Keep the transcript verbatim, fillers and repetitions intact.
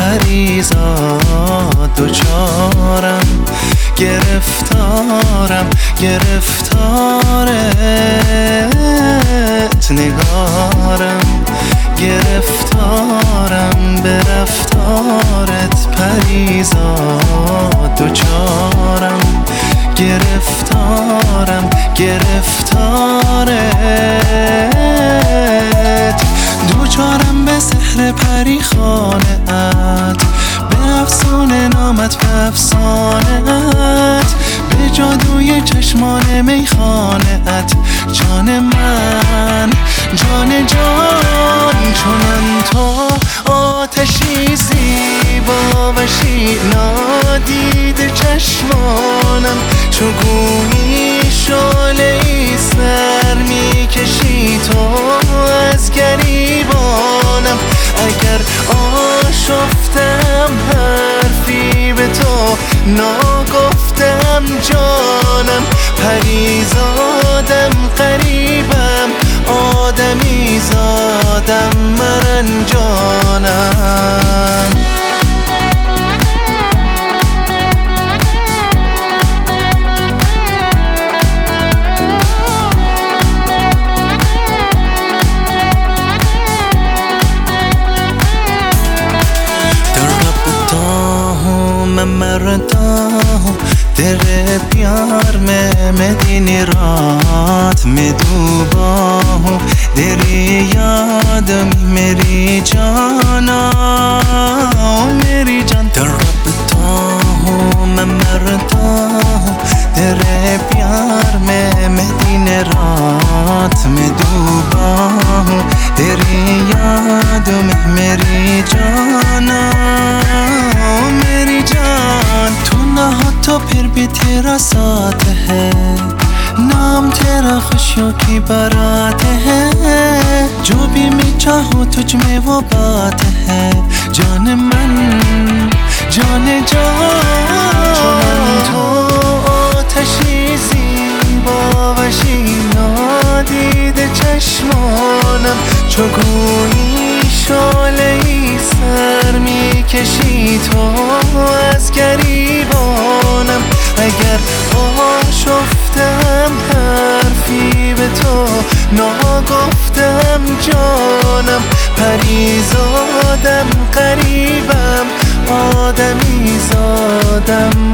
پریزاد دوچارم، گرفتارم گرفتارت نگارم، گرفتارم به رفتارت پریزاد دوچارم، گرفتارم گرفتارت دوچارم به سحر پری خانه‌ات، به افسانه نامت به افسانه‌ات، به جادوی چشمان میخانه‌ات جان من جان جان چونم تو آتشی زیبا و نادید چشمانم، چو گویی شعله‌ای سر میکشی تو از گریبانم، اگر آشفتم حرفی به تو ناگفتم جانم، پریزادم قریبم آدمی زادم مرنجانم. मैं मरता हूँ तेरे प्यार में, मैं दिन रात में डूबा हूँ तेरी याद में मेरी जाना, मेरी जान तड़पता हूँ मैं मरता हूँ तेरे प्यार में, मैं दिन रात में डूबा हूँ तेरी याद में मेरी जाना, मेरी जान तू ना हो तो फिर भी तेरा साथ है, नाम तेरा खुशियों की बारात है, जो भी मैं चाहूँ तुझ में वो बात है, जान मन जान जान तो آتشی زیبا و نادید چشمانم، چو گویی شعله‌ای سر میکشی تو از گریبانم، اگر آشفتم حرفی به تو ناگفتم جانم، پریزادم قریبم آدمی زادم